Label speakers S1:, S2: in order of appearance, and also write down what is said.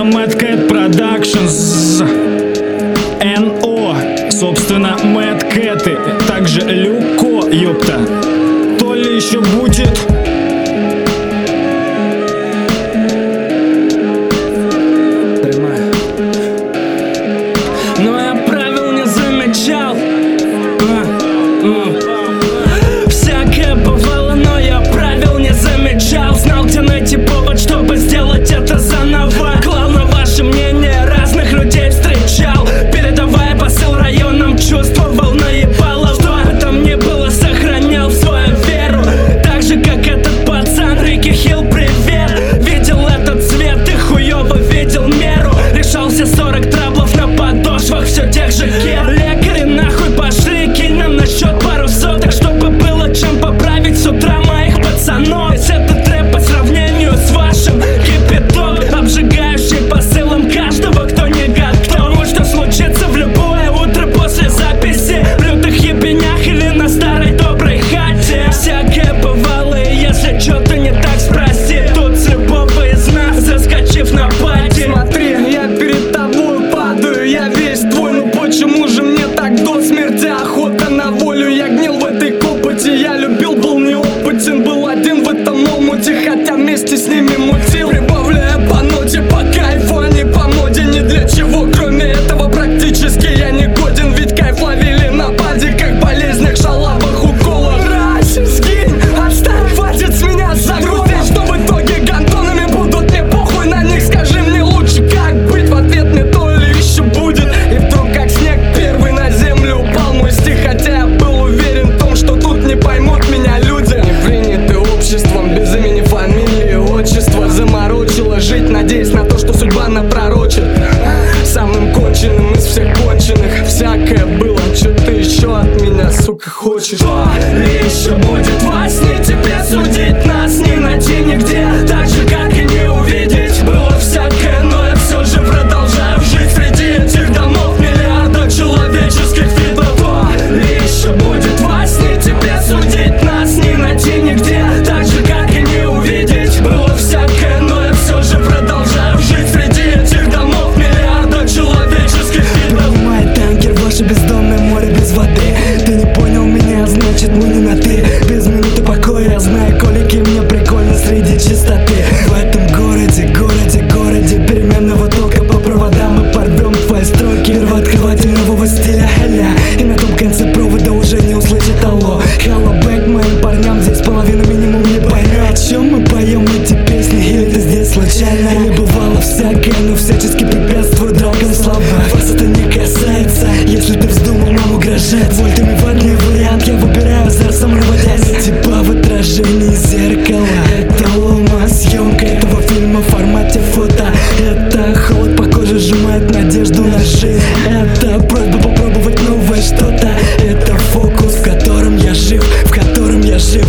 S1: Mad Cat Productions, НО, собственно, Mad Cat, также Люко, ёпта. То ли еще будет.
S2: Но я правил не замечал. Всякое бывало, но я правил не замечал. Знал, где найти повод, чтобы сделать это заново. Клал на ваше мнение, разных людей встречал. Передавая посыл районам, чувствовал, наебало. Что бы там ни было, сохранял свою веру. Так же, как этот пацан, Рики Хилл, привет. Видел этот цвет и хуёво видел меру. Решал все 40 траблов на подошвах все тех же кер. Лекари нахуй пошли, кинь нам на счет пару соток, чтобы было чем поправить с утра моих пацанов. Весь этот рэп по сравнению с вашим кипяток, обжигающий посылом каждого, кто не готов к тому, что случится в любое утро после записи в лютых ебенях или на старой доброй хате. Всякое бывало, и если что-то не так, спроси тут с любого из нас, заскочив на пати. Смотри, я перед тобой падаю, я весь твой, ну почему же мне так до смерти охота на волю? Я гнил в этой копоти, я любил, был неопытен, был один в этом омуте, хотя вместе с ними мутил, прибавляя по ноте, по кайфу, а не по моде. Ни для чего, кроме этого, практически я не годен, ведь кайф ловили на паде, как болезнях, шалавах, уколах. Мразь, сгинь, отстань, хватит с меня загрузить, что в итоге гандонами будут, мне похуй на них. Скажи мне лучше, как быть, в ответ мне то ли еще будет. И вдруг, как снег первый на землю упал мой стих, хотя я был уверен в том, что тут не поймут меня люди. Не приняты обществом, без имени, фамилии, отчества. Заморочило жить, надеясь на то, что судьба напророчит. Самым конченным из всех конченых всякое было. Че ты еще от меня, сука, хочешь? Что ли еще будет во сне тебе судить? Нас не найти нигде, так же, как и не увидеть. Было всякое, но я все же продолжаю жить среди этих домов, миллиарда человеческих видов. Что ли еще будет во сне тебе судить? Нас не найти нигде, так же, как и не увидеть. Было всякое, но я все же продолжаю жить среди этих домов, миллиарда человеческих видов.
S3: Мой танкер, ваше бездонное море без воды. Ты не понял меня, значит мы не на ты. Без минуты покоя, я знаю, колики, мне прикольно среди чистоты. В этом городе переменного тока по проводам мы порвем твои строки. Первооткрыватель нового стиля халя, и на том конце провода уже не услышит алло. Hello back моим парням, здесь половина минимум не поймет, о чем мы поем эти песни. Или ты здесь случайно, или бывало всякое, но всячески препятствую дракам слова. Вас это не касается, если ты вздумал нам угрожать вольтами ватный вариант, я выбираю азар, самоводясь типа в отражении зеркала. Это лома, съемка этого фильма в формате фото. Это холод по коже сжимает надежду на жизнь.